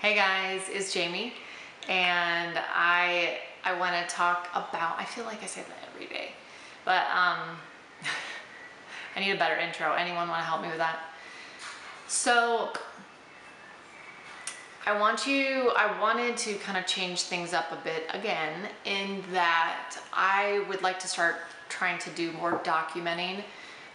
Hey guys, it's Jamie, and I want to talk about. I feel like I say that every day, but I need a better intro. Anyone want to help me with that? So I wanted to kind of change things up a bit again, in that I would like to start trying to do more documenting.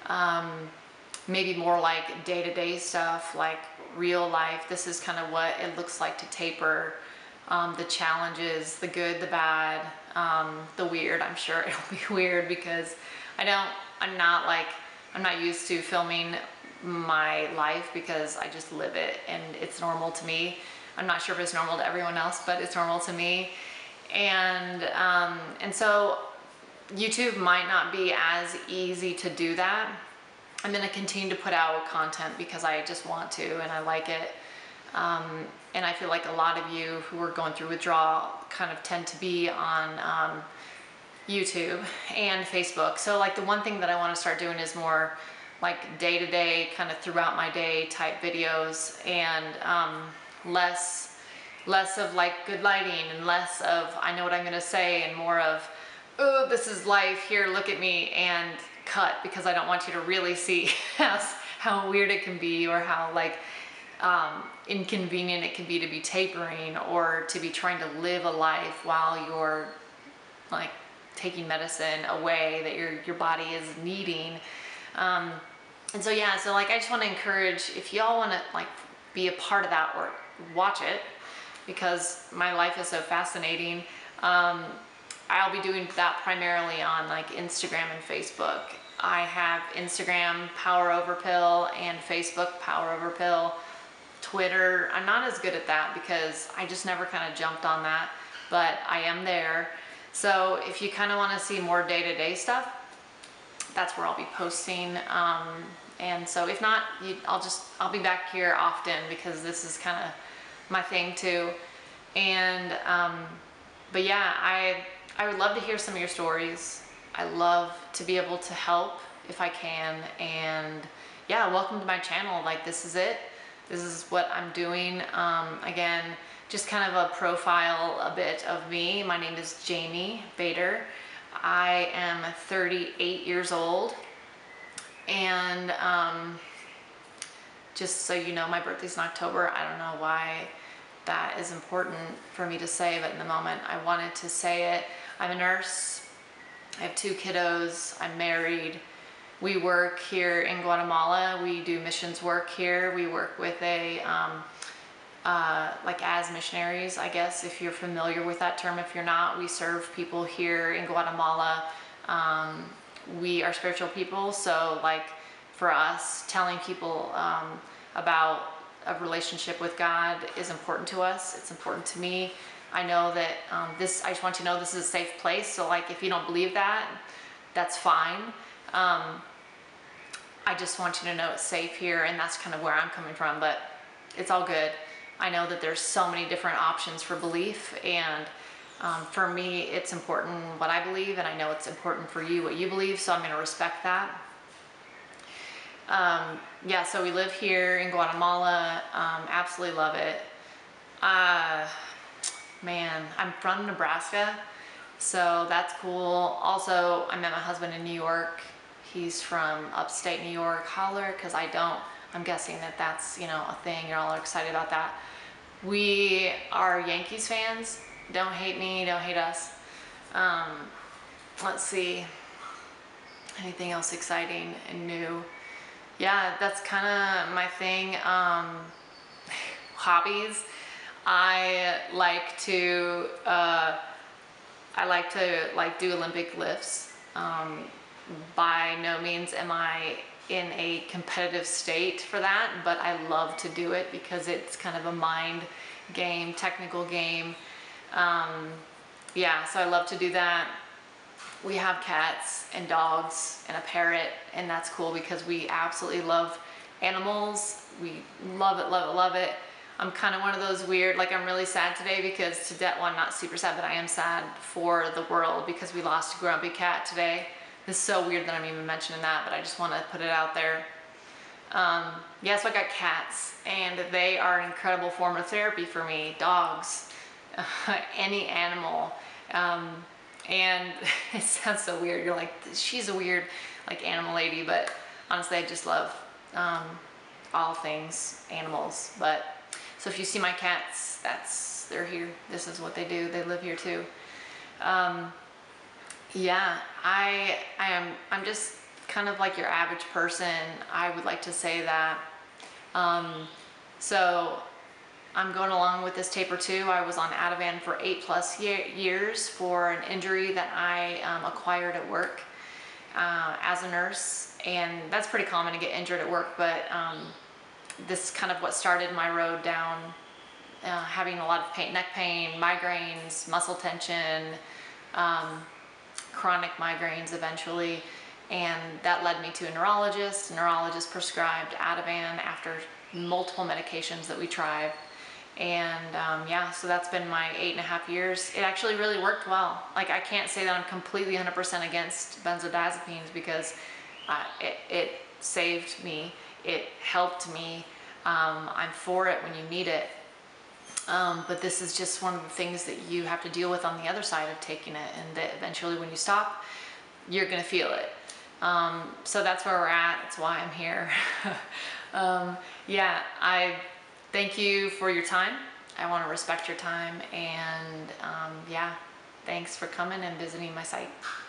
Maybe more like day-to-day stuff, like real life. This is kind of what it looks like to taper, the challenges, the good, the bad, the weird. I'm sure it'll be weird because I'm not used to filming my life because I just live it and it's normal to me. I'm not sure if it's normal to everyone else, but it's normal to me. And so YouTube might not be as easy to do that. I'm going to continue to put out content because I just want to and I like it. And I feel like a lot of you who are going through withdrawal kind of tend to be on YouTube and Facebook. So like the one thing that I want to start doing is more like day-to-day, kind of throughout my day type videos, and less of like good lighting and less of I know what I'm going to say, and more of, oh, this is life, here, look at me, and cut, because I don't want you to really see how weird it can be, or how like inconvenient it can be to be tapering or to be trying to live a life while you're like taking medicine away that your body is needing. And so yeah, so like I just want to encourage, if y'all want to like be a part of that or watch it, because my life is so fascinating. I'll be doing that primarily on like Instagram and Facebook. I have Instagram Power Over Pill and Facebook Power Over Pill. Twitter, I'm not as good at that because I just never kind of jumped on that, but I am there. So if you kind of want to see more day-to-day stuff, that's where I'll be posting. And so if not, I'll be back here often because this is kind of my thing too. And but yeah, I would love to hear some of your stories. I love to be able to help if I can. And yeah, welcome to my channel. Like, this is it. This is what I'm doing. Again, just kind of a profile a bit of me. My name is Jamie Bader. I am 38 years old. And just so you know, my birthday's in October. I don't know why that is important for me to say, but in the moment I wanted to say it. I'm a nurse. I have 2 kiddos. I'm married. We work here in Guatemala. We do missions work here. We work with like as missionaries, I guess, if you're familiar with that term. If you're not, we serve people here in Guatemala. We are spiritual people, so like for us, telling people about a relationship with God is important to us. It's important to me. I know that I just want you to know this is a safe place. So like, if you don't believe that, that's fine. I just want you to know it's safe here, and that's kind of where I'm coming from, but it's all good. I know that there's so many different options for belief, and for me, it's important what I believe, and I know it's important for you what you believe, so I'm going to respect that. Yeah, so we live here in Guatemala. Absolutely love it. Man, I'm from Nebraska, so that's cool. Also, I met my husband in New York. He's from upstate New York. Holler, because I'm guessing that that's, you know, a thing. You're all excited about that. We are Yankees fans. Don't hate me, don't hate us. Let's see. Anything else exciting and new? Yeah, that's kind of my thing. Hobbies. I like to like do Olympic lifts. By no means am I in a competitive state for that, but I love to do it because it's kind of a mind game, technical game. Yeah, so I love to do that. We have cats and dogs and a parrot, and that's cool because we absolutely love animals. We love it, love it, love it. I'm kind of one of those weird, like I'm really sad today because well, I'm not super sad, but I am sad for the world because we lost a grumpy cat today. It's so weird that I'm even mentioning that, but I just want to put it out there. Yeah, so I got cats, and they are an incredible form of therapy for me. Dogs, any animal. Um, and it sounds so weird. You're like, she's a weird, like, animal lady, but honestly, I just love um, all things animals. But so if you see my cats, they're here. This is what they do. They live here too. Um, yeah, I'm just kind of like your average person. I would like to say that. Um, so I'm going along with this taper too. I was on Ativan for 8+ years for an injury that I acquired at work as a nurse, and that's pretty common to get injured at work. But this is kind of what started my road down having a lot of pain, neck pain, migraines, muscle tension, um, chronic migraines eventually, and that led me to a neurologist. The neurologist prescribed Ativan after multiple medications that we tried. And yeah, so that's been my 8.5 years. It actually really worked well. Like, I can't say that I'm completely 100% against benzodiazepines, because it saved me. It helped me. I'm for it when you need it. But this is just one of the things that you have to deal with on the other side of taking it, and that eventually when you stop, you're gonna feel it. So that's where we're at. That's why I'm here. Yeah, I thank you for your time. I want to respect your time, and yeah, thanks for coming and visiting my site.